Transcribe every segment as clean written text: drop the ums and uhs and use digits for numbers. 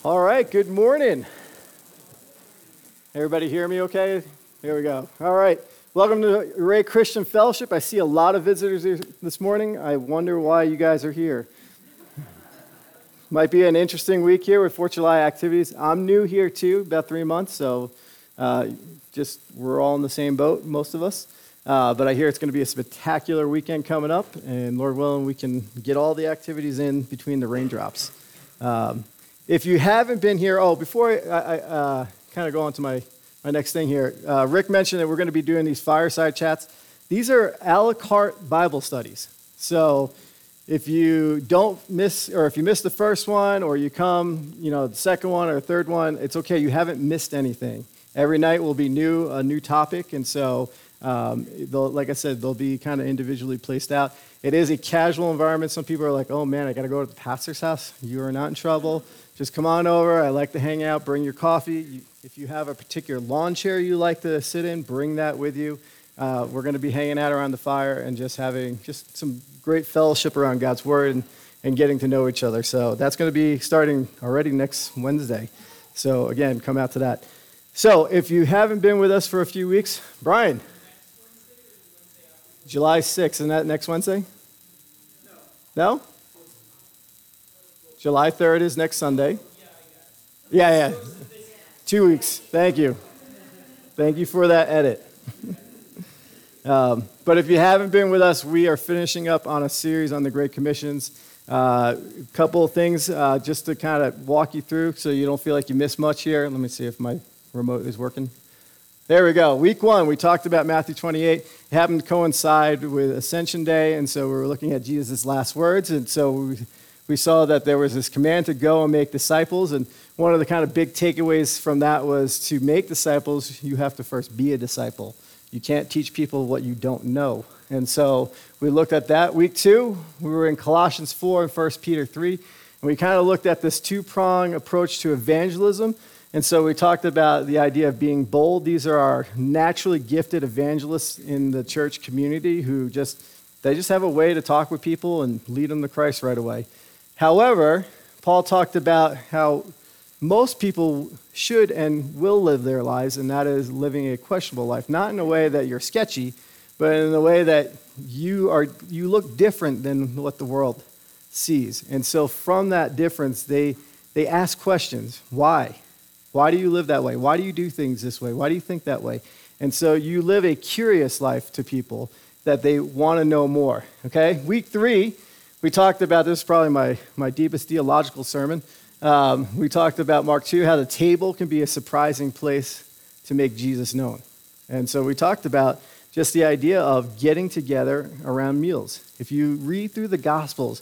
All right, good morning. Everybody hear me okay? Here we go. All right, welcome to Ray Christian Fellowship. I see a lot of visitors here this morning. I wonder why you guys are here. Might be an interesting week here with 4th of July activities. I'm new here too, about 3 months, so we're all in the same boat, most of us. But I hear it's going to be a spectacular weekend coming up, and Lord willing, we can get all the activities in between the raindrops. If you haven't been here, before I kind of go on to my next thing here, Rick mentioned that we're going to be doing these fireside chats. These are a la carte Bible studies. So if you don't miss, or if you miss the first one, or you come, the second one or third one, it's okay. You haven't missed anything. Every night will be a new topic, and so like I said, they'll be kind of individually placed out. It is a casual environment. Some people are like, oh man, I got to go to the pastor's house. You are not in trouble. Just come on over. I like to hang out. Bring your coffee. If you have a particular lawn chair you like to sit in, bring that with you. We're going to be hanging out around the fire and just having some great fellowship around God's Word and getting to know each other. So that's going to be starting already next Wednesday. So again, come out to that. So if you haven't been with us for a few weeks, Brian, July 6th, isn't that next Wednesday? No? July 3rd is next Sunday. Yeah. 2 weeks. Thank you. Thank you for that edit. But if you haven't been with us, we are finishing up on a series on the Great Commissions. A couple of things just to kind of walk you through so you don't feel like you missed much here. Let me see if my remote is working. There we go. Week 1, we talked about Matthew 28. It happened to coincide with Ascension Day, and so we were looking at Jesus' last words, and so we saw that there was this command to go and make disciples, and one of the kind of big takeaways from that was to make disciples, you have to first be a disciple. You can't teach people what you don't know. And so we looked at that. Week 2, we were in Colossians 4 and 1 Peter 3, and we kind of looked at this two-prong approach to evangelism. And so we talked about the idea of being bold. These are our naturally gifted evangelists in the church community who just have a way to talk with people and lead them to Christ right away. However, Paul talked about how most people should and will live their lives, and that is living a questionable life. Not in a way that you're sketchy, but in a way that you look different than what the world sees. And so from that difference, they ask questions. Why? Why do you live that way? Why do you do things this way? Why do you think that way? And so you live a curious life to people that they want to know more, okay? Week 3, we talked about, this is probably my deepest theological sermon. We talked about Mark 2, how the table can be a surprising place to make Jesus known. And so we talked about just the idea of getting together around meals. If you read through the Gospels,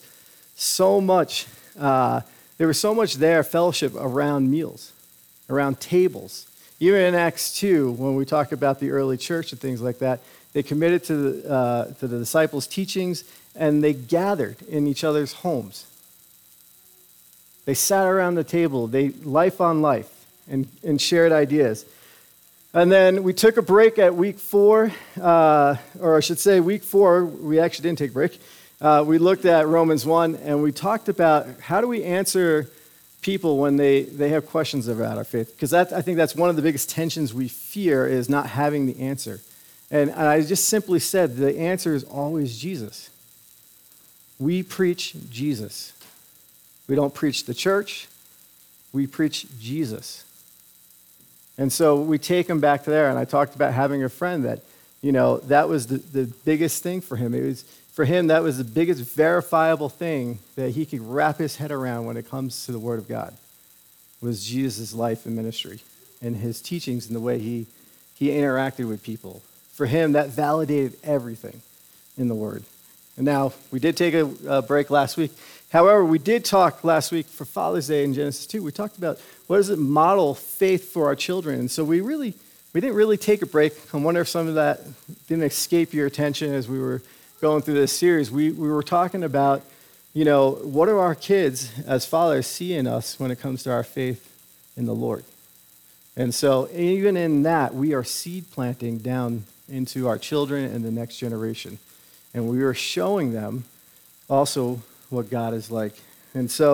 there was so much there, fellowship around meals, around tables. Even in Acts 2, when we talk about the early church and things like that, they committed to the disciples' teachings, and they gathered in each other's homes. They sat around the table, life on life, and shared ideas. And then we took a break at week 4, or I should say week 4, we actually didn't take a break. We looked at Romans 1, and we talked about how do we answer people when they have questions about our faith, because I think that's one of the biggest tensions we fear is not having the answer. And I just simply said the answer is always Jesus. We preach Jesus. We don't preach the church. We preach Jesus. And so we take him back to there, and I talked about having a friend that, that was the biggest thing for him. For him, that was the biggest verifiable thing that he could wrap his head around when it comes to the Word of God, was Jesus' life and ministry and his teachings and the way he interacted with people. For him, that validated everything in the Word. And now, we did take a break last week. However, we did talk last week for Father's Day in Genesis 2. We talked about what does it model faith for our children. And so we didn't really take a break. I wonder if some of that didn't escape your attention as we were going through this series. We were talking about, what do our kids as fathers see in us when it comes to our faith in the Lord? And so even in that, we are seed planting down into our children and the next generation. And we are showing them also what God is like. And so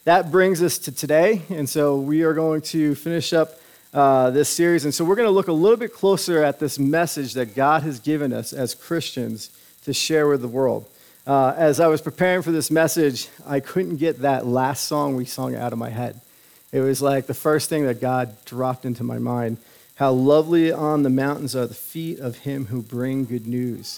that brings us to today. And so we are going to finish up this series. And so we're going to look a little bit closer at this message that God has given us as Christians to share with the world. As I was preparing for this message, I couldn't get that last song we sung out of my head. It was like the first thing that God dropped into my mind. How lovely on the mountains are the feet of him who bring good news.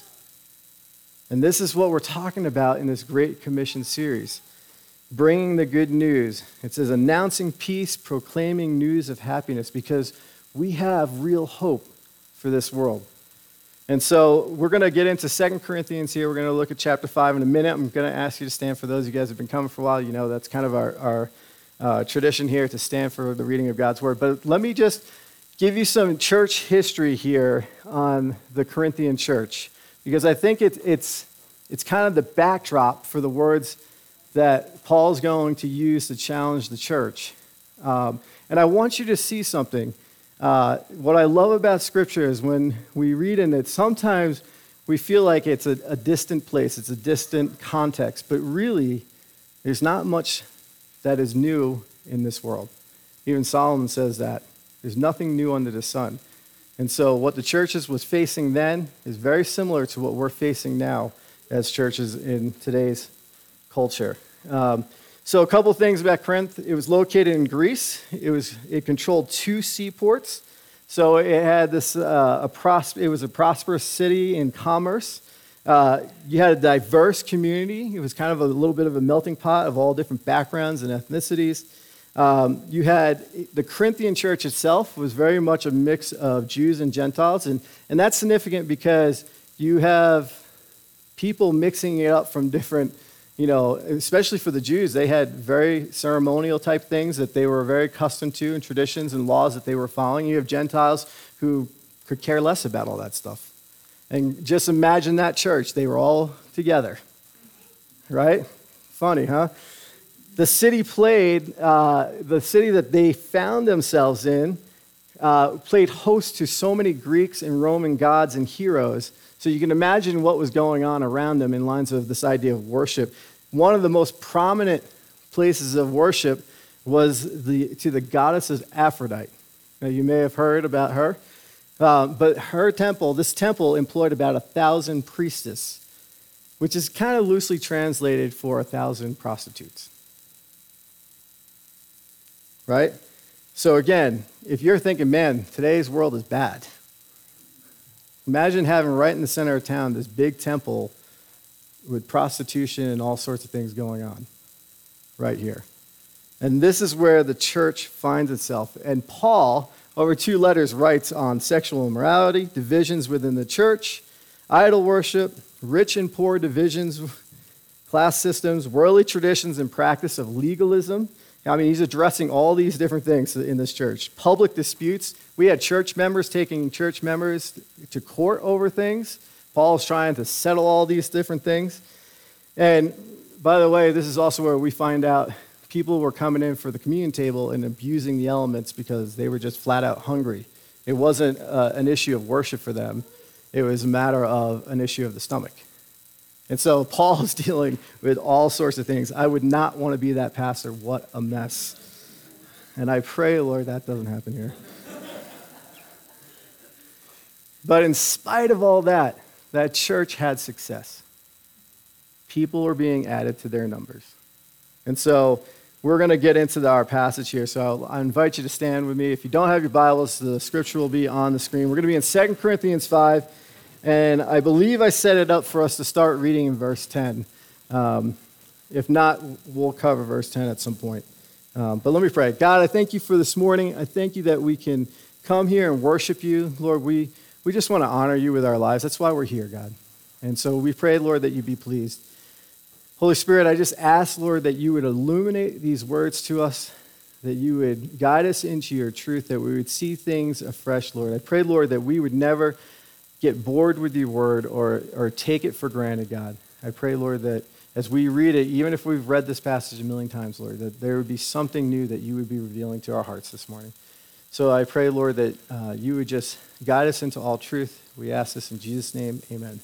And this is what we're talking about in this Great Commission series. Bringing the good news. It says announcing peace, proclaiming news of happiness, because we have real hope for this world. And so we're going to get into 2 Corinthians here. We're going to look at chapter 5 in a minute. I'm going to ask you to stand for those of you guys who have been coming for a while. You know that's kind of our tradition here to stand for the reading of God's word. But let me just give you some church history here on the Corinthian church, because I think it's kind of the backdrop for the words that Paul's going to use to challenge the church. And I want you to see something. What I love about Scripture is when we read in it, sometimes we feel like it's a distant place, it's a distant context, but really, there's not much that is new in this world. Even Solomon says that. There's nothing new under the sun. And so what the churches was facing then is very similar to what we're facing now as churches in today's culture. So a couple things about Corinth. It was located in Greece. It controlled 2 seaports. So it had this it was a prosperous city in commerce. You had a diverse community. It was kind of a little bit of a melting pot of all different backgrounds and ethnicities. You had the Corinthian church itself was very much a mix of Jews and Gentiles, and that's significant because you have people mixing it up from different, especially for the Jews, they had very ceremonial type things that they were very accustomed to and traditions and laws that they were following. You have Gentiles who could care less about all that stuff. And just imagine that church. They were all together, right? Funny, huh? The city that they found themselves in played host to so many Greeks and Roman gods and heroes. So you can imagine what was going on around them in lines of this idea of worship. One of the most prominent places of worship was to the goddess of Aphrodite. Now, you may have heard about her, but this temple employed about 1,000 priestesses, which is kind of loosely translated for 1,000 prostitutes. Right? So again, if you're thinking, man, today's world is bad, imagine having right in the center of town this big temple with prostitution and all sorts of things going on right here. And this is where the church finds itself. And Paul, over 2 letters, writes on sexual immorality, divisions within the church, idol worship, rich and poor divisions, class systems, worldly traditions and practice of legalism. I mean, he's addressing all these different things in this church. Public disputes. We had church members taking church members to court over things. Paul's trying to settle all these different things. And by the way, this is also where we find out people were coming in for the communion table and abusing the elements because they were just flat out hungry. It wasn't an issue of worship for them. It was a matter of an issue of the stomach. And so Paul is dealing with all sorts of things. I would not want to be that pastor. What a mess. And I pray, Lord, that doesn't happen here. But in spite of all that, that church had success. People were being added to their numbers. And so we're going to get into our passage here. So I invite you to stand with me. If you don't have your Bibles, the scripture will be on the screen. We're going to be in 2 Corinthians 5. And I believe I set it up for us to start reading in verse 10. If not, we'll cover verse 10 at some point. But let me pray. God, I thank you for this morning. I thank you that we can come here and worship you. Lord, we just want to honor you with our lives. That's why we're here, God. And so we pray, Lord, that you be pleased. Holy Spirit, I just ask, Lord, that you would illuminate these words to us, that you would guide us into your truth, that we would see things afresh, Lord. I pray, Lord, that we would never get bored with your word or take it for granted, God. I pray, Lord, that as we read it, even if we've read this passage a million times, Lord, that there would be something new that you would be revealing to our hearts this morning. So I pray, Lord, that you would just guide us into all truth. We ask this in Jesus' name, amen.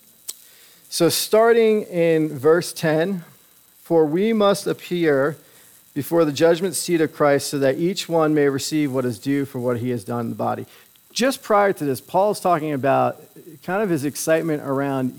So starting in verse 10, for we must appear before the judgment seat of Christ, so that each one may receive what is due for what he has done in the body. Just prior to this, Paul is talking about kind of his excitement around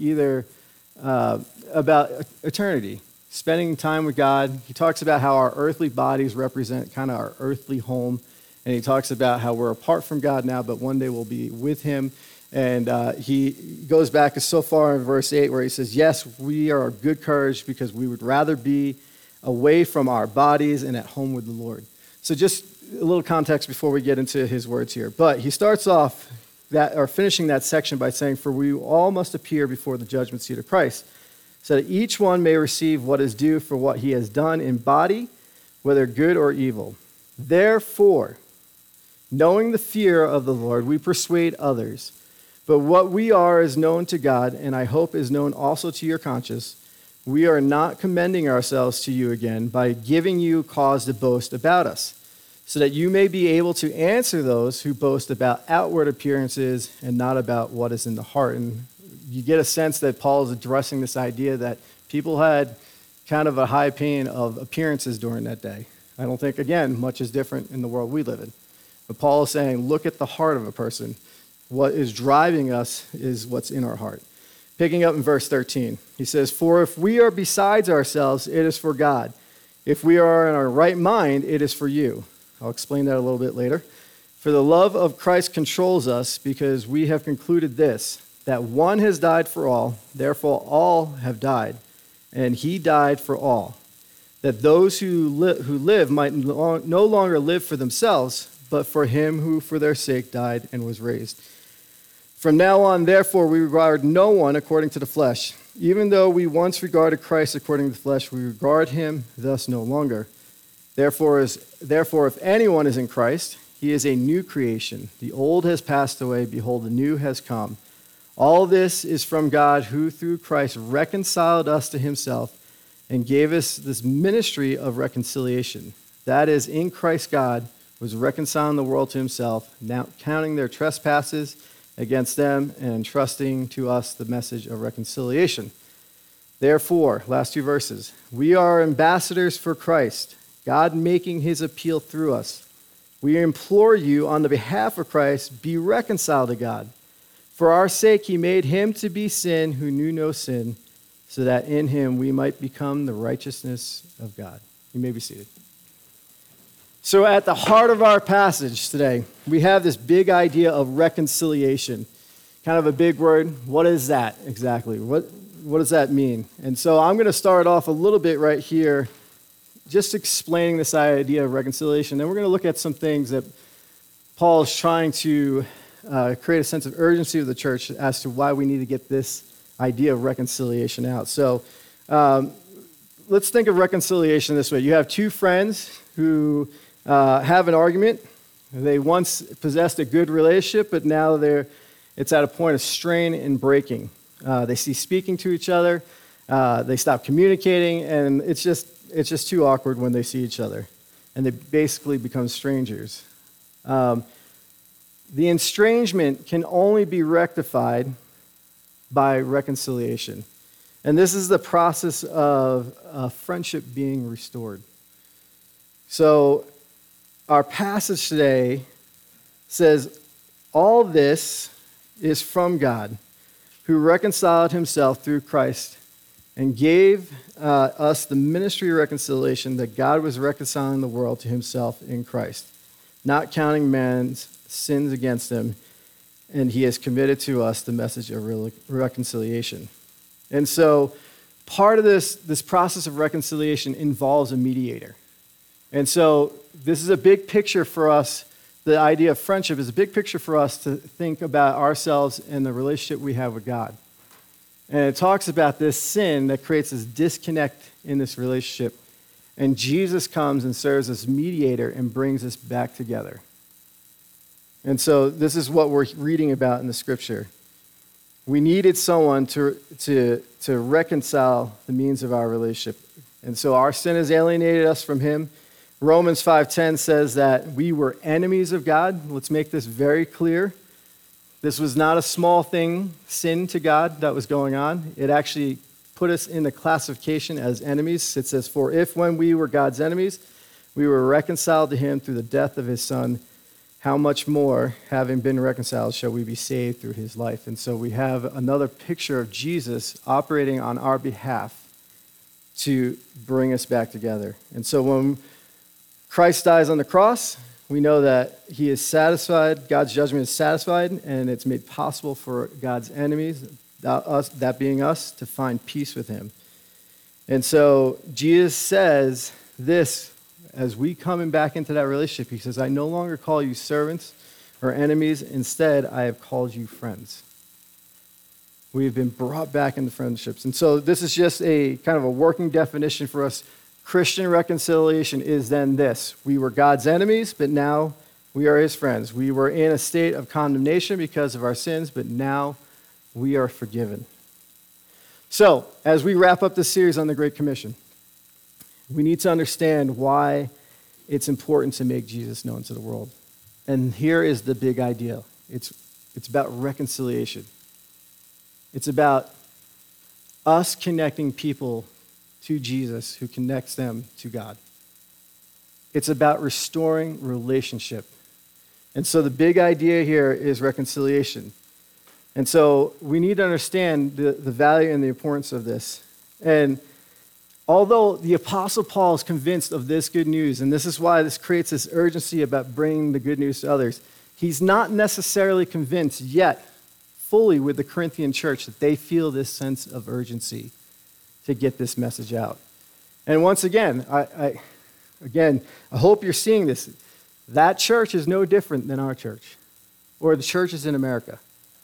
about eternity, spending time with God. He talks about how our earthly bodies represent kind of our earthly home, and he talks about how we're apart from God now, but one day we'll be with him. And he goes back so far in verse 8 where he says, yes, we are of good courage because we would rather be away from our bodies and at home with the Lord. So just a little context before we get into his words here. But he starts off finishing that section by saying, for we all must appear before the judgment seat of Christ, so that each one may receive what is due for what he has done in body, whether good or evil. Therefore, knowing the fear of the Lord, we persuade others. But what we are is known to God, and I hope is known also to your conscience. We are not commending ourselves to you again by giving you cause to boast about us, so that you may be able to answer those who boast about outward appearances and not about what is in the heart. And you get a sense that Paul is addressing this idea that people had kind of a high opinion of appearances during that day. I don't think, again, much is different in the world we live in. But Paul is saying, look at the heart of a person. What is driving us is what's in our heart. Picking up in verse 13, he says, for if we are besides ourselves, it is for God. If we are in our right mind, it is for you. I'll explain that a little bit later. For the love of Christ controls us, because we have concluded this, that one has died for all, therefore all have died, and he died for all, that those who live might no longer live for themselves, but for him who for their sake died and was raised. From now on, therefore, we regard no one according to the flesh. Even though we once regarded Christ according to the flesh, we regard him thus no longer. Therefore, if anyone is in Christ, he is a new creation. The old has passed away. Behold, the new has come. All this is from God, who through Christ reconciled us to himself and gave us this ministry of reconciliation. That is, in Christ, God was reconciling the world to himself, now counting their trespasses against them and entrusting to us the message of reconciliation. Therefore, last two verses, we are ambassadors for Christ, God making his appeal through us. We implore you on the behalf of Christ, be reconciled to God. For our sake he made him to be sin who knew no sin, so that in him we might become the righteousness of God. You may be seated. So at the heart of our passage today, we have this big idea of reconciliation. Kind of a big word. What is that exactly? What does that mean? And so I'm going to start off a little bit right here, just explaining this idea of reconciliation. Then we're going to look at some things that Paul is trying to create a sense of urgency of the church as to why we need to get this idea of reconciliation out. So let's think of reconciliation this way. You have two friends who have an argument. They once possessed a good relationship, but now it's at a point of strain and breaking. They cease speaking to each other. They stop communicating, and it's just too awkward when they see each other, and they basically become strangers. The estrangement can only be rectified by reconciliation, and this is the process of friendship being restored. So our passage today says, all this is from God, who reconciled himself through Christ and gave us the ministry of reconciliation, that God was reconciling the world to himself in Christ, not counting man's sins against him, and he has committed to us the message of reconciliation. And so part of this process of reconciliation involves a mediator. And so this is a big picture for us. The idea of friendship is a big picture for us to think about ourselves and the relationship we have with God. And it talks about this sin that creates this disconnect in this relationship. And Jesus comes and serves as mediator and brings us back together. And so this is what we're reading about in the scripture. We needed someone to reconcile the means of our relationship. And so our sin has alienated us from him. Romans 5:10 says that we were enemies of God. Let's make this very clear. This was not a small thing, sin to God, that was going on. It actually put us in the classification as enemies. It says, for if when we were God's enemies, we were reconciled to him through the death of his son. How much more, having been reconciled, shall we be saved through his life? And so we have another picture of Jesus operating on our behalf to bring us back together. And so when Christ dies on the cross, we know that he is satisfied, God's judgment is satisfied, and it's made possible for God's enemies, that being us, to find peace with him. And so Jesus says this, as we come back into that relationship, he says, I no longer call you servants or enemies. Instead, I have called you friends. We have been brought back into friendships. And so this is just a kind of a working definition for us. Christian reconciliation is then this. We were God's enemies, but now we are his friends. We were in a state of condemnation because of our sins, but now we are forgiven. So, as we wrap up this series on the Great Commission, we need to understand why it's important to make Jesus known to the world. And here is the big idea. It's about reconciliation. It's about us connecting people to Jesus who connects them to God. It's about restoring relationship. And so the big idea here is reconciliation. And so we need to understand the value and the importance of this. And although the Apostle Paul is convinced of this good news, and this is why this creates this urgency about bringing the good news to others, he's not necessarily convinced yet fully with the Corinthian church that they feel this sense of urgency to get this message out. And once again, I hope you're seeing this. That church is no different than our church or the churches in America.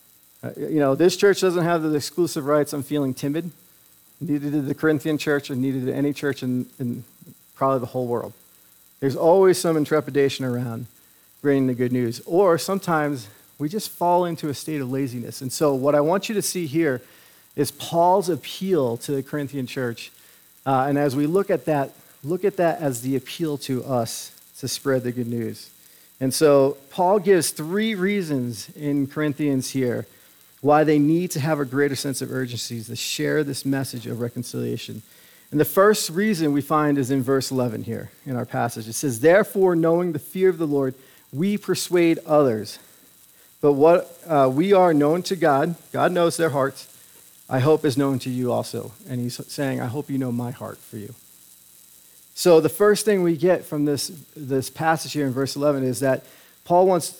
This church doesn't have the exclusive rights on feeling timid. Neither did the Corinthian church, and neither did any church in probably the whole world. There's always some intrepidation around bringing the good news. Or sometimes we just fall into a state of laziness. And so what I want you to see here is Paul's appeal to the Corinthian church. And as we look at that as the appeal to us to spread the good news. And so Paul gives 3 reasons in Corinthians here why they need to have a greater sense of urgency to share this message of reconciliation. And the first reason we find is in verse 11 here in our passage. It says, therefore, knowing the fear of the Lord, we persuade others. But what we are known to God, God knows their hearts, I hope is known to you also. And he's saying, I hope you know my heart for you. So the first thing we get from this passage here in verse 11 is that Paul wants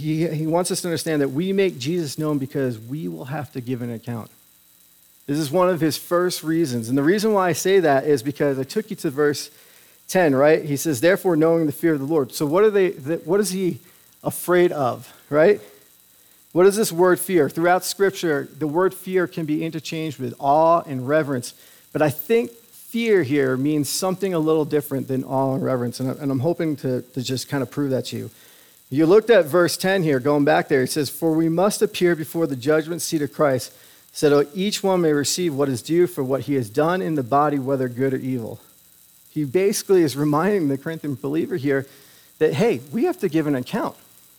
us to understand that we make Jesus known because we will have to give an account. This is one of his first reasons. And the reason why I say that is because I took you to verse 10, right? He says, therefore, knowing the fear of the Lord. So what is he afraid of, right? What is this word fear? Throughout Scripture, the word fear can be interchanged with awe and reverence. But I think fear here means something a little different than awe and reverence. And I'm hoping to just kind of prove that to you. You looked at verse 10 here, going back there. It says, for we must appear before the judgment seat of Christ, so that each one may receive what is due for what he has done in the body, whether good or evil. He basically is reminding the Corinthian believer here that, hey, we have to give an account.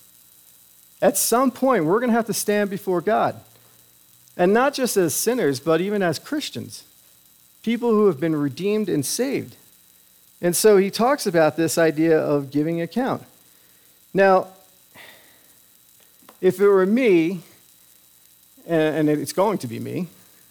At some point, we're going to have to stand before God. And not just as sinners, but even as Christians. People who have been redeemed and saved. And so he talks about this idea of giving account. Now, if it were me, and it's going to be me,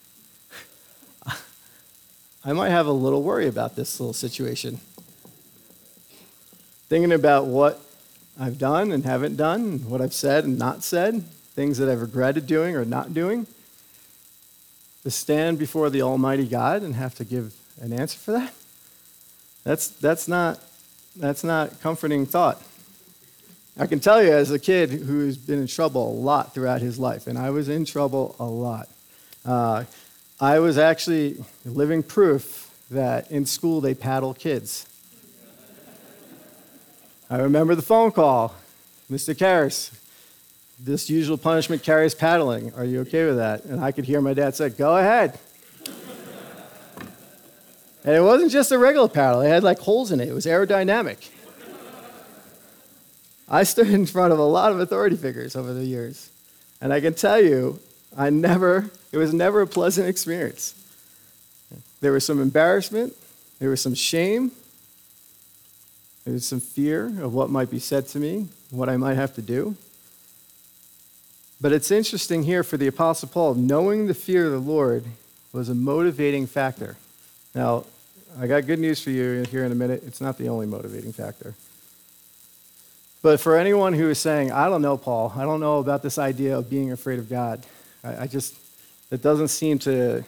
I might have a little worry about this little situation. Thinking about what I've done and haven't done, what I've said and not said, things that I've regretted doing or not doing. To stand before the Almighty God and have to give an answer for that, that's not a comforting thought. I can tell you as a kid who's been in trouble a lot throughout his life, and I was in trouble a lot. I was actually living proof that in school they paddle kids. I remember the phone call. Mr. Karras, this usual punishment carries paddling. Are you okay with that? And I could hear my dad say, go ahead. And it wasn't just a regular paddle. It had like holes in it. It was aerodynamic. I stood in front of a lot of authority figures over the years. And I can tell you, it was never a pleasant experience. There was some embarrassment. There was some shame. There's some fear of what might be said to me, what I might have to do. But it's interesting here for the Apostle Paul, knowing the fear of the Lord was a motivating factor. Now, I got good news for you here in a minute. It's not the only motivating factor. But for anyone who is saying, I don't know, Paul, I don't know about this idea of being afraid of God. It doesn't seem to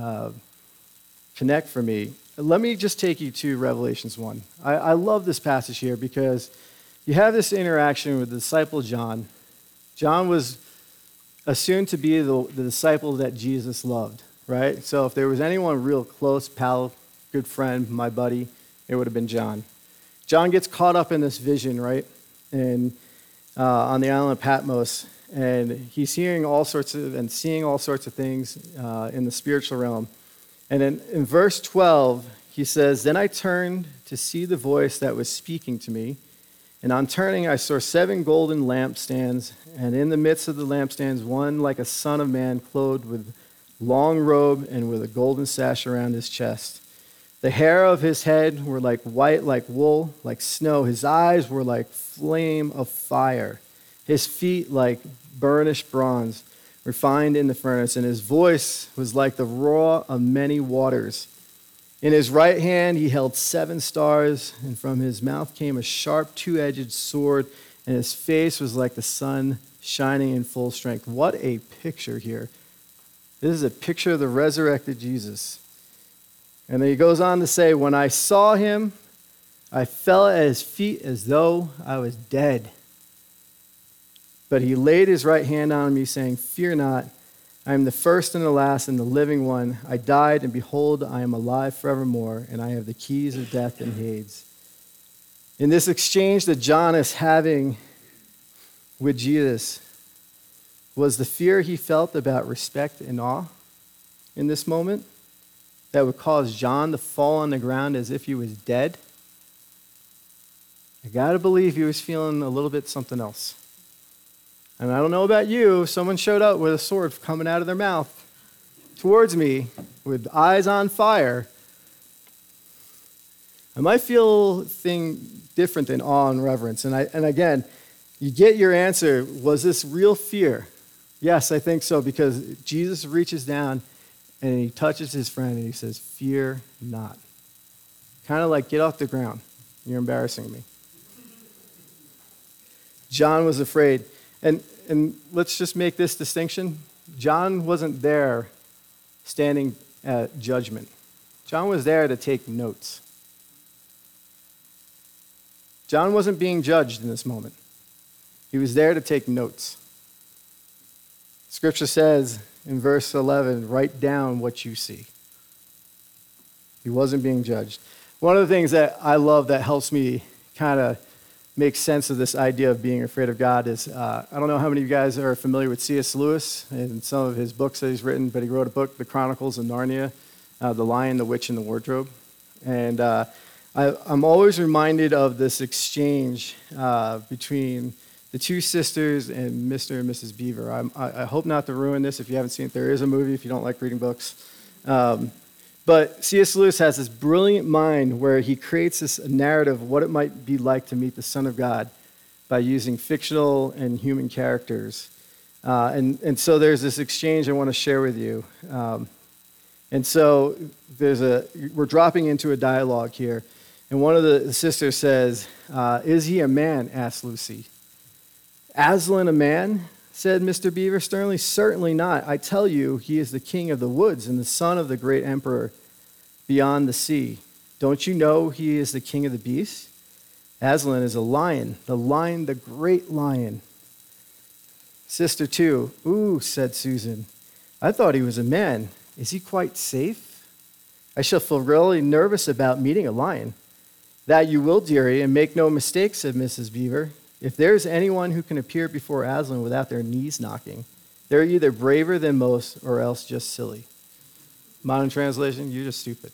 connect for me. Let me just take you to Revelations 1. I love this passage here because you have this interaction with the disciple John. John was assumed to be the disciple that Jesus loved, right? So if there was anyone real close, pal, good friend, my buddy, it would have been John. John gets caught up in this vision, right? And on the island of Patmos, and he's hearing all sorts of and seeing all sorts of things in the spiritual realm. And in verse 12, he says, "Then I turned to see the voice that was speaking to me. And on turning, I saw 7 golden lampstands, and in the midst of the lampstands, one like a son of man, clothed with long robe and with a golden sash around his chest. The hair of his head were like white, like wool, like snow. His eyes were like flame of fire. His feet like burnished bronze, refined in the furnace. And his voice was like the roar of many waters. In his right hand he held 7 stars, and from his mouth came a sharp 2-edged sword, and his face was like the sun shining in full strength." What a picture here. This is a picture of the resurrected Jesus. And then he goes on to say, "When I saw him, I fell at his feet as though I was dead. But he laid his right hand on me, saying, 'Fear not. I am the first and the last and the living one. I died, and behold, I am alive forevermore, and I have the keys of death and Hades.'" In this exchange that John is having with Jesus, was the fear he felt about respect and awe in this moment that would cause John to fall on the ground as if he was dead? I got to believe he was feeling a little bit something else. And I don't know about you, if someone showed up with a sword coming out of their mouth towards me with eyes on fire, I might feel different than awe and reverence. And again, you get your answer. Was this real fear? Yes, I think so, because Jesus reaches down and he touches his friend and he says, "Fear not." Kind of like, get off the ground. You're embarrassing me. John was afraid. And let's just make this distinction. John wasn't there standing at judgment. John was there to take notes. John wasn't being judged in this moment. He was there to take notes. Scripture says in verse 11, "Write down what you see." He wasn't being judged. One of the things that I love that helps me kind of make sense of this idea of being afraid of God is, I don't know how many of you guys are familiar with C.S. Lewis and some of his books that he's written, but he wrote a book, The Chronicles of Narnia, The Lion, the Witch, and the Wardrobe. And I'm always reminded of this exchange between the 2 sisters and Mr. and Mrs. Beaver. I hope not to ruin this if you haven't seen it. There is a movie if you don't like reading books. But C.S. Lewis has this brilliant mind where he creates this narrative of what it might be like to meet the Son of God by using fictional and human characters. And so there's this exchange I want to share with you. And so we're dropping into a dialogue here. And one of the sisters says, "Is he a man?" asked Lucy. "Aslan a man?" said Mr. Beaver sternly. "Certainly not. I tell you, he is the king of the woods and the son of the great emperor beyond the sea. Don't you know he is the king of the beasts? Aslan is a lion, the great lion." Sister 2, "Ooh," said Susan. "I thought he was a man. Is he quite safe? I shall feel really nervous about meeting a lion." "That you will, dearie, and make no mistake," said Mrs. Beaver. "If there's anyone who can appear before Aslan without their knees knocking, they're either braver than most or else just silly." Modern translation, "You're just stupid."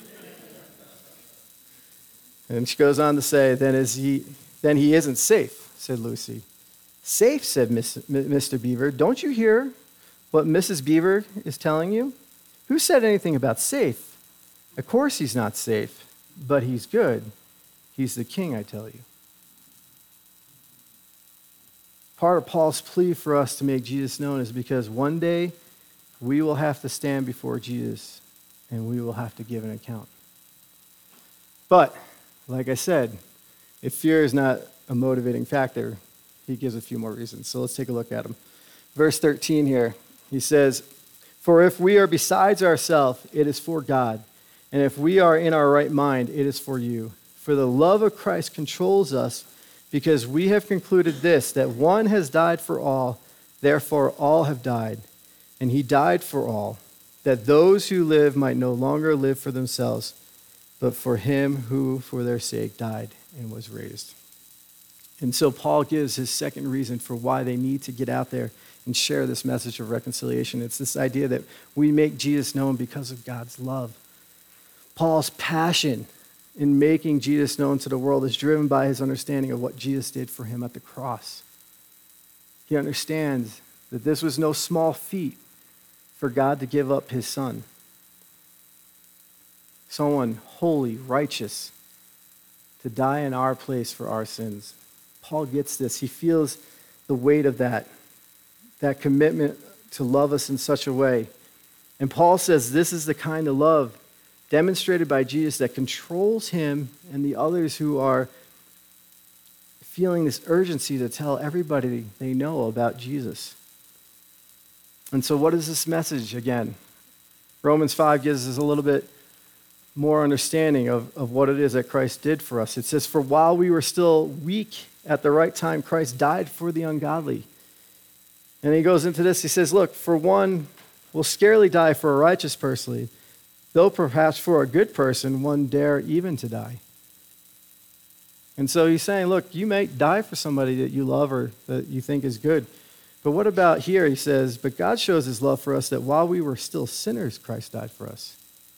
And she goes on to say, then he isn't safe," said Lucy. "Safe," said Mr. Beaver. "Don't you hear what Mrs. Beaver is telling you? Who said anything about safe? Of course he's not safe, but he's good. He's the king, I tell you. Part of Paul's plea for us to make Jesus known is because one day we will have to stand before Jesus and we will have to give an account. But, like I said, if fear is not a motivating factor, he gives a few more reasons. So let's take a look at them. Verse 13 here, he says, "For if we are besides ourselves, it is for God. And if we are in our right mind, it is for you. For the love of Christ controls us, because we have concluded this, that one has died for all, therefore all have died. And he died for all, that those who live might no longer live for themselves, but for him who for their sake died and was raised." And so Paul gives his second reason for why they need to get out there and share this message of reconciliation. It's this idea that we make Jesus known because of God's love. Paul's passion in making Jesus known to the world is driven by his understanding of what Jesus did for him at the cross. He understands that this was no small feat for God to give up his son. Someone holy, righteous, to die in our place for our sins. Paul gets this. He feels the weight of that commitment to love us in such a way. And Paul says this is the kind of love demonstrated by Jesus that controls him and the others who are feeling this urgency to tell everybody they know about Jesus. And so what is this message again? Romans 5 gives us a little bit more understanding of what it is that Christ did for us. It says, "For while we were still weak at the right time, Christ died for the ungodly." And he goes into this, he says, look, for one will scarcely die for a righteous person, though perhaps for a good person one dare even to die. And so he's saying, look, you may die for somebody that you love or that you think is good. But what about here? He says, but God shows his love for us that while we were still sinners, Christ died for us.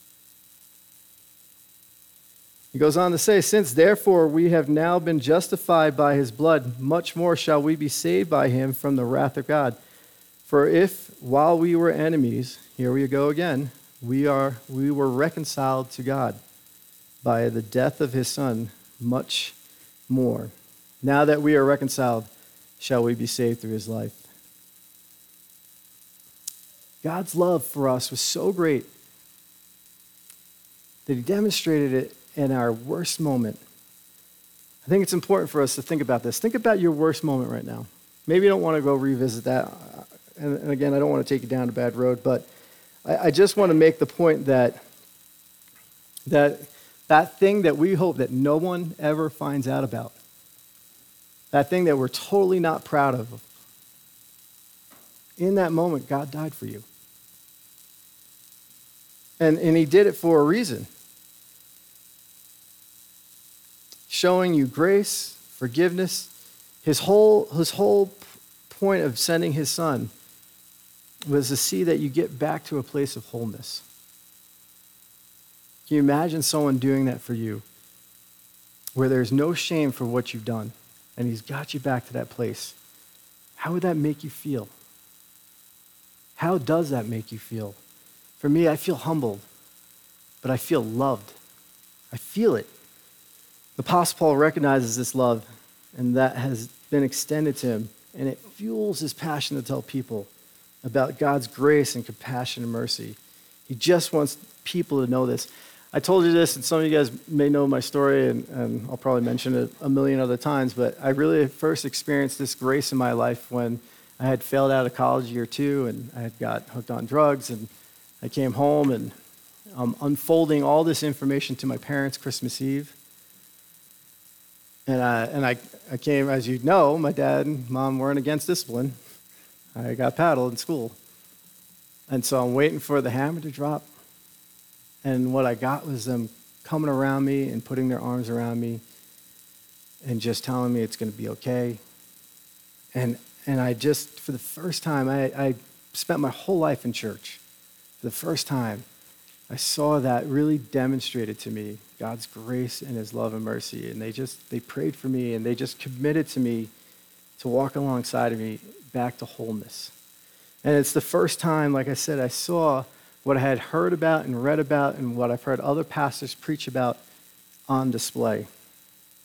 He goes on to say, since therefore we have now been justified by his blood, much more shall we be saved by him from the wrath of God. For if while we were enemies, here we go again, we were reconciled to God by the death of his son, much more. Now that we are reconciled, shall we be saved through his life. God's love for us was so great that he demonstrated it in our worst moment. I think it's important for us to think about this. Think about your worst moment right now. Maybe you don't want to go revisit that. And again, I don't want to take you down a bad road, but I just want to make the point that thing that we hope that no one ever finds out about, that thing that we're totally not proud of, in that moment, God died for you. And he did it for a reason. Showing you grace, forgiveness. His whole point of sending his son was to see that you get back to a place of wholeness. Can you imagine someone doing that for you, where there's no shame for what you've done, and he's got you back to that place? How would that make you feel? How does that make you feel? For me, I feel humbled, but I feel loved. I feel it. The Apostle Paul recognizes this love, and that has been extended to him, and it fuels his passion to tell people about God's grace and compassion and mercy. He just wants people to know this. I told you this, and some of you guys may know my story, and I'll probably mention it a million other times, but I really first experienced this grace in my life when I had failed out of college year 2, and I had got hooked on drugs, and I came home, and I'm unfolding all this information to my parents Christmas Eve. And I came, as you know, my dad and mom weren't against discipline. I got paddled in school. And so I'm waiting for the hammer to drop. And what I got was them coming around me and putting their arms around me and just telling me it's going to be okay. And I just, for the first time, I spent my whole life in church. For the first time, I saw that really demonstrated to me God's grace and his love and mercy. And they prayed for me, and they just committed to me to walk alongside of me back to wholeness. And it's the first time, like I said, I saw what I had heard about and read about and what I've heard other pastors preach about on display.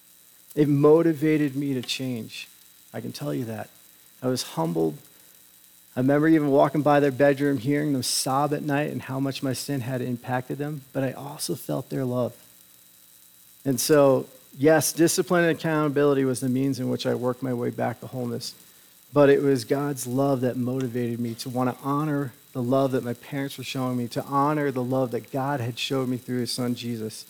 It motivated me to change. I can tell you that. I was humbled. I remember even walking by their bedroom, hearing them sob at night and how much my sin had impacted them, but I also felt their love. And so, yes, discipline and accountability was the means in which I worked my way back to wholeness, but it was God's love that motivated me to want to honor the love that my parents were showing me, to honor the love that God had showed me through his son, Jesus.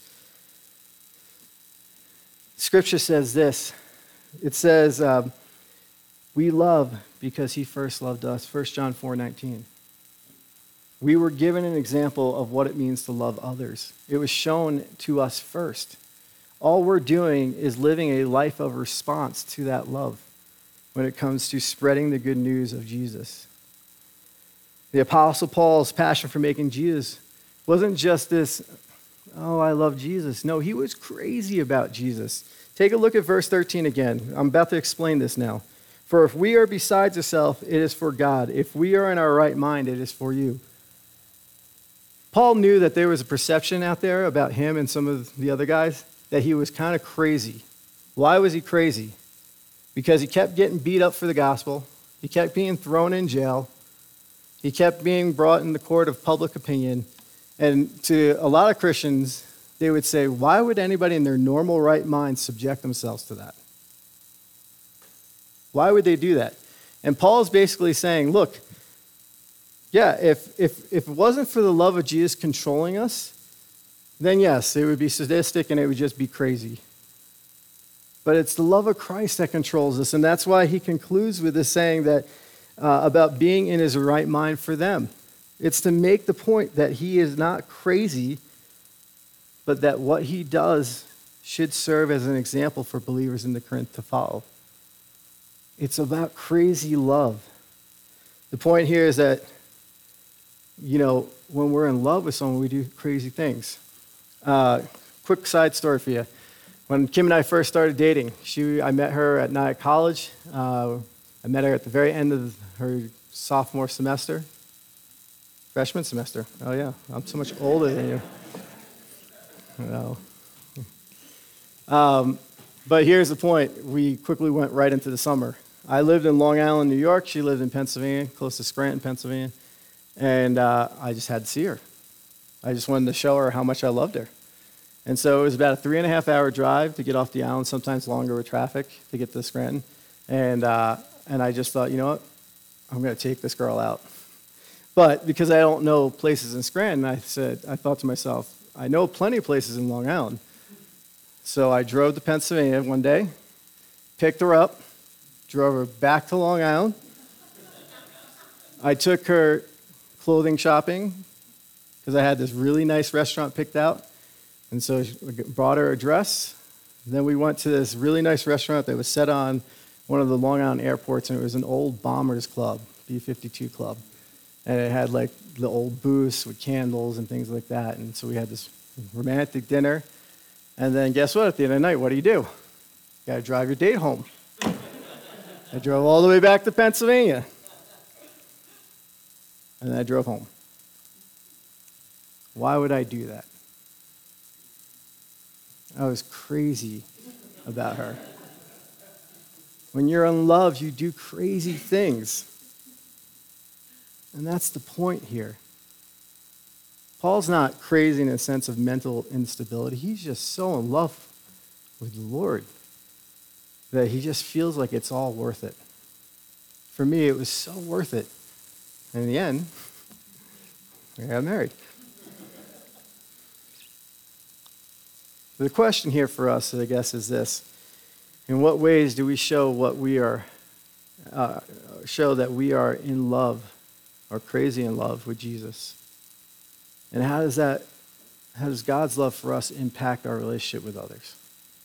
Scripture says this. It says, we love because he first loved us. 1 John 4:19. We were given an example of what it means to love others. It was shown to us first. All we're doing is living a life of response to that love when it comes to spreading the good news of Jesus. The Apostle Paul's passion for making Jesus wasn't just this, oh, I love Jesus. No, he was crazy about Jesus. Take a look at verse 13 again. I'm about to explain this now. For if we are besides ourselves, it is for God. If we are in our right mind, it is for you. Paul knew that there was a perception out there about him and some of the other guys that he was kind of crazy. Why was he crazy? Because he kept getting beat up for the gospel. He kept being thrown in jail. He kept being brought in the court of public opinion. And to a lot of Christians, they would say, why would anybody in their normal right mind subject themselves to that? Why would they do that? And Paul's basically saying, look, yeah, if it wasn't for the love of Jesus controlling us, then yes, it would be sadistic and it would just be crazy. But it's the love of Christ that controls us, and that's why he concludes with this saying that about being in his right mind for them. It's to make the point that he is not crazy, but that what he does should serve as an example for believers in the Corinth to follow. It's about crazy love. The point here is that, when we're in love with someone, we do crazy things. Quick side story for you. When Kim and I first started dating, I met her at Nyack College. I met her at the very end of her sophomore semester. Freshman semester. Oh, yeah. I'm so much older than you. No. But here's the point. We quickly went right into the summer. I lived in Long Island, New York. She lived in Pennsylvania, close to Scranton, Pennsylvania. And I just had to see her. I just wanted to show her how much I loved her. And so it was about a 3.5-hour drive to get off the island, sometimes longer with traffic to get to Scranton. And I just thought, you know what? I'm going to take this girl out. But because I don't know places in Scranton, I thought to myself, I know plenty of places in Long Island. So I drove to Pennsylvania one day, picked her up, drove her back to Long Island. I took her clothing shopping because I had this really nice restaurant picked out. And so I brought her a dress. Then we went to this really nice restaurant that was set on one of the Long Island airports, and it was an old Bombers Club, B-52 Club. And it had like the old booths with candles and things like that. And so we had this romantic dinner. And then guess what? At the end of the night, what do? You got to drive your date home. I drove all the way back to Pennsylvania. And then I drove home. Why would I do that? I was crazy about her. When you're in love, you do crazy things. And that's the point here. Paul's not crazy in a sense of mental instability. He's just so in love with the Lord that he just feels like it's all worth it. For me, it was so worth it. And in the end, I got married. The question here for us, I guess, is this: in what ways do we show that we are in love or crazy in love with Jesus? And how does God's love for us impact our relationship with others?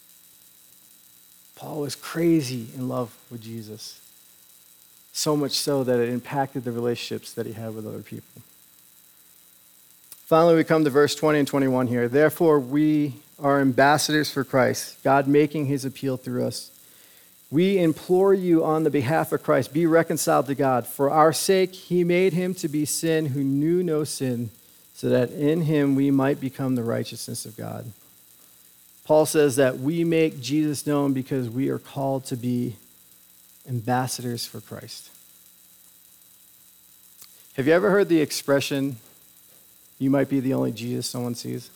Paul was crazy in love with Jesus, so much so that it impacted the relationships that he had with other people. Finally, we come to verse 20 and 21 here. Therefore, we are ambassadors for Christ, God making his appeal through us. We implore you on the behalf of Christ, be reconciled to God. For our sake, he made him to be sin who knew no sin, so that in him we might become the righteousness of God. Paul says that we make Jesus known because we are called to be ambassadors for Christ. Have you ever heard the expression, you might be the only Jesus someone sees?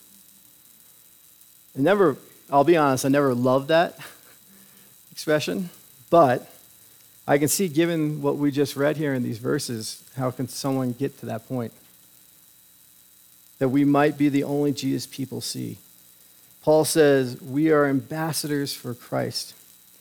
I'll be honest, I never loved that expression, but I can see, given what we just read here in these verses, how can someone get to that point? That we might be the only Jesus people see. Paul says we are ambassadors for Christ.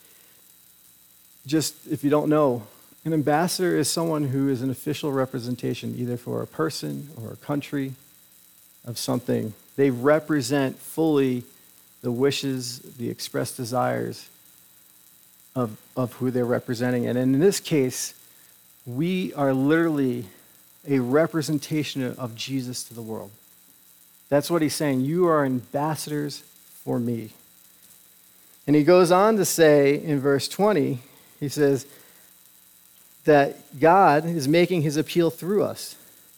Just if you don't know, an ambassador is someone who is an official representation, either for a person or a country of something. They represent fully the wishes, the expressed desires of who they're representing. And in this case, we are literally a representation of Jesus to the world. That's what he's saying. You are ambassadors for me. And he goes on to say in verse 20, he says that God is making his appeal through us.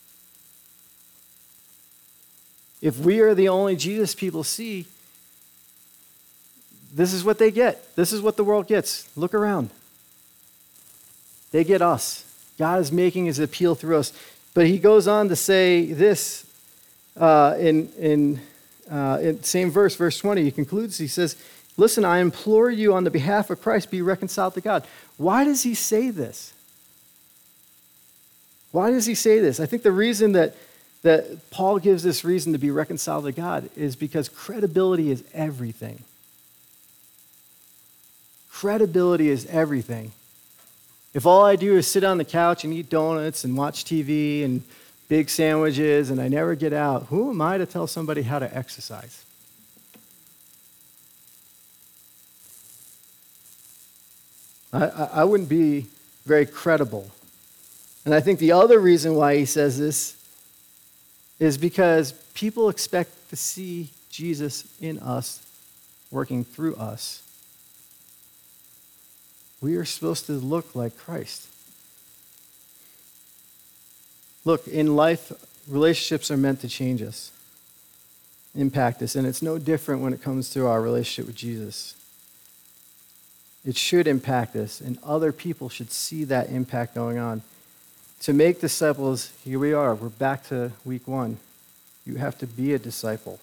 If we are the only Jesus people see, this is what they get. This is what the world gets. Look around. They get us. God is making his appeal through us. But he goes on to say this in same verse 20. He concludes, he says, listen, I implore you on the behalf of Christ, be reconciled to God. Why does he say this? Why does he say this? I think the reason that Paul gives this reason to be reconciled to God is because credibility is everything. Credibility is everything. If all I do is sit on the couch and eat donuts and watch TV and big sandwiches and I never get out, who am I to tell somebody how to exercise? I wouldn't be very credible. And I think the other reason why he says this is because people expect to see Jesus in us, working through us. We are supposed to look like Christ. Look, in life, relationships are meant to change us, impact us, and it's no different when it comes to our relationship with Jesus. It should impact us, and other people should see that impact going on. To make disciples, here we are. We're back to week 1. You have to be a disciple.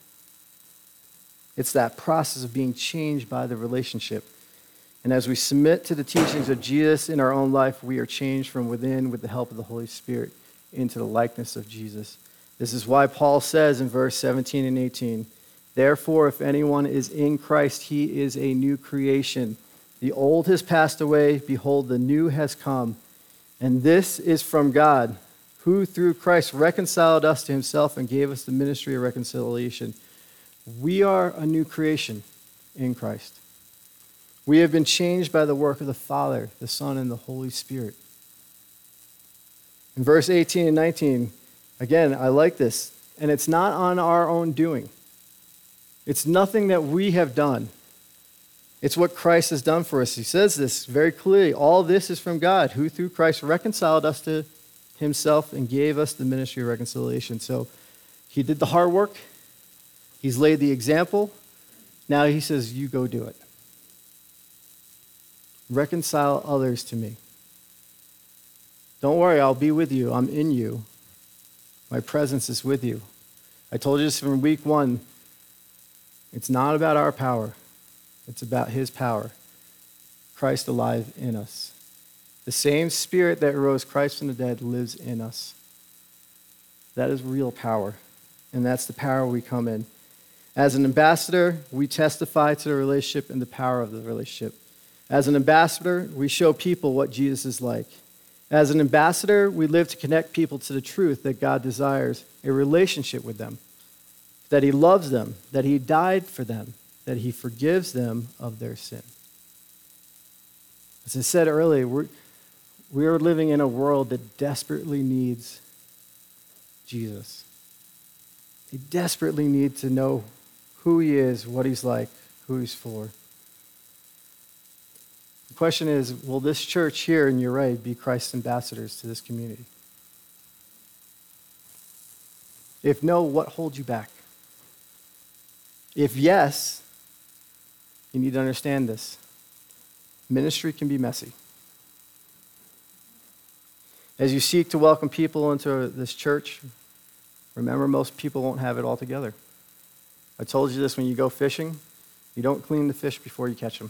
It's that process of being changed by the relationship. And as we submit to the teachings of Jesus in our own life, we are changed from within with the help of the Holy Spirit into the likeness of Jesus. This is why Paul says in verse 17 and 18, therefore, if anyone is in Christ, he is a new creation. The old has passed away. Behold, the new has come. And this is from God, who through Christ reconciled us to himself and gave us the ministry of reconciliation. We are a new creation in Christ. We have been changed by the work of the Father, the Son, and the Holy Spirit. In verse 18 and 19, again, I like this. And it's not on our own doing. It's nothing that we have done. It's what Christ has done for us. He says this very clearly. All this is from God, who through Christ reconciled us to himself and gave us the ministry of reconciliation. So he did the hard work. He's laid the example. Now he says, you go do it. Reconcile others to me. Don't worry, I'll be with you. I'm in you. My presence is with you. I told you this from week 1. It's not about our power. It's about his power. Christ alive in us. The same Spirit that rose Christ from the dead lives in us. That is real power. And that's the power we come in. As an ambassador, we testify to the relationship and the power of the relationship. As an ambassador, we show people what Jesus is like. As an ambassador, we live to connect people to the truth that God desires, a relationship with them, that he loves them, that he died for them, that he forgives them of their sin. As I said earlier, we are living in a world that desperately needs Jesus. They desperately need to know who he is, what he's like, who he's for. The question is, will this church here in Uray be Christ's ambassadors to this community? If no, what holds you back? If yes, You need to understand this. Ministry can be messy. As you seek to welcome people into this church, remember most people won't have it all together. I told you this when you go fishing. You don't clean the fish before you catch them.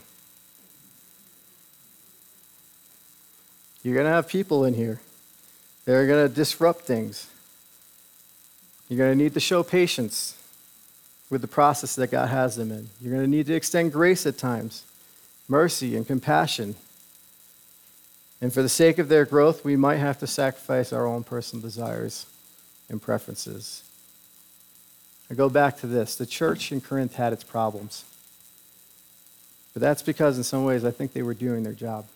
You're going to have people in here that are going to disrupt things. You're going to need to show patience with the process that God has them in. You're going to need to extend grace at times, mercy and compassion. And for the sake of their growth, we might have to sacrifice our own personal desires and preferences. I go back to this. The church in Corinth had its problems. But that's because in some ways I think they were doing their job.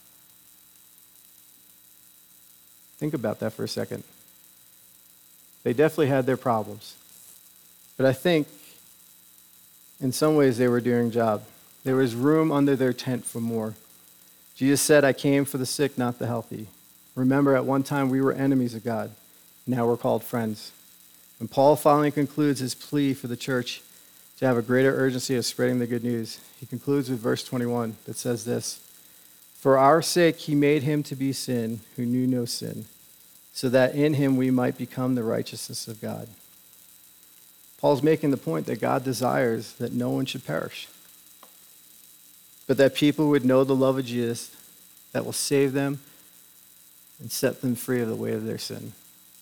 Think about that for a second. They definitely had their problems. But I think in some ways they were doing a job. There was room under their tent for more. Jesus said, I came for the sick, not the healthy. Remember, at one time we were enemies of God. Now we're called friends. When Paul finally concludes his plea for the church to have a greater urgency of spreading the good news, he concludes with verse 21 that says this, For our sake he made him to be sin who knew no sin, so that in him we might become the righteousness of God. Paul's making the point that God desires that no one should perish, but that people would know the love of Jesus that will save them and set them free of the weight of their sin.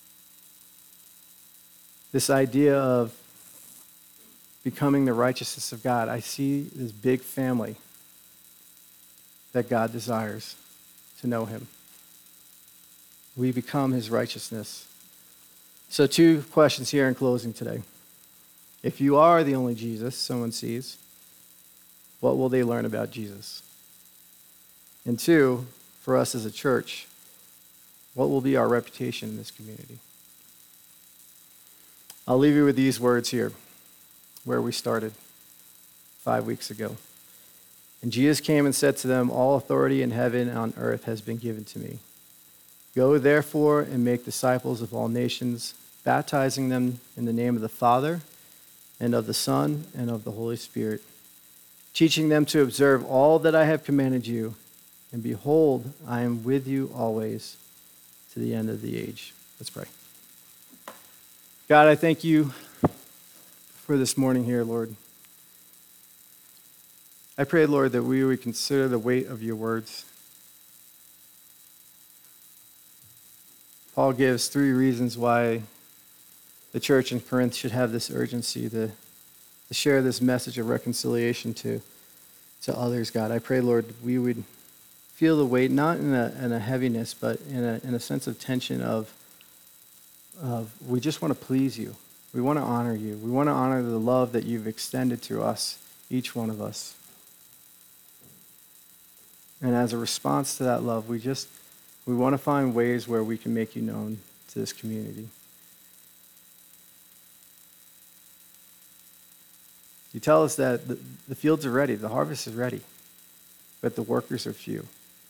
This idea of becoming the righteousness of God, I see this big family that God desires to know him. We become his righteousness. So 2 questions here in closing today. If you are the only Jesus someone sees, what will they learn about Jesus? And 2, for us as a church, what will be our reputation in this community? I'll leave you with these words here, where we started 5 weeks ago. And Jesus came and said to them, All authority in heaven and on earth has been given to me. Go therefore and make disciples of all nations, baptizing them in the name of the Father and of the Son and of the Holy Spirit, teaching them to observe all that I have commanded you. And behold, I am with you always to the end of the age. Let's pray. God, I thank you for this morning here, Lord. I pray, Lord, that we would consider the weight of your words. Paul gives 3 reasons why the church in Corinth should have this urgency to share this message of reconciliation to others, God. I pray, Lord, we would feel the weight, not in a heaviness, but in a sense of tension of we just want to please you. We want to honor you. We want to honor the love that you've extended to us, each one of us. And as a response to that love, we want to find ways where we can make you known to this community. You tell us that the fields are ready, the harvest is ready, but the workers are few.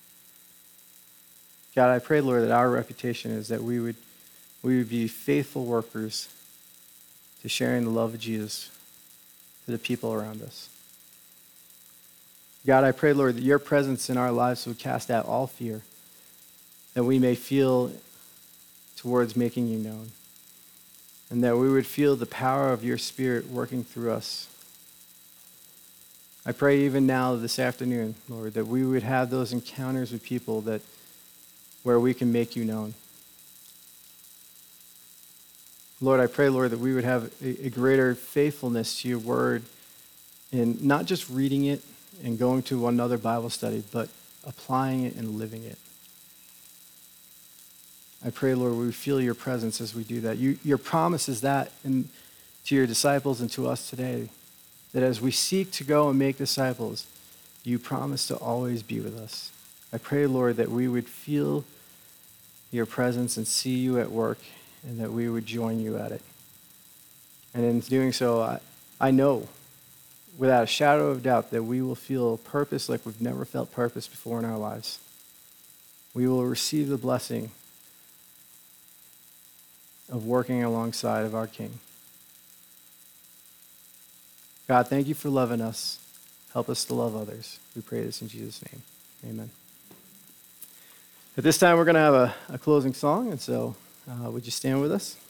God, I pray, Lord, that our reputation is that we would be faithful workers to sharing the love of Jesus to the people around us. God, I pray, Lord, that your presence in our lives would cast out all fear, that we may feel towards making you known, and that we would feel the power of your Spirit working through us. I pray even now this afternoon, Lord, that we would have those encounters with people where we can make you known. Lord, I pray, Lord, that we would have a greater faithfulness to your word in not just reading it and going to another Bible study, but applying it and living it. I pray, Lord, we feel your presence as we do that. Your promise is that to your disciples and to us today, that as we seek to go and make disciples, you promise to always be with us. I pray, Lord, that we would feel your presence and see you at work, and that we would join you at it. And in doing so, I know without a shadow of doubt that we will feel purpose like we've never felt purpose before in our lives. We will receive the blessing of working alongside of our King. God, thank you for loving us. Help us to love others. We pray this in Jesus' name. Amen. At this time, we're going to have a closing song, and so would you stand with us?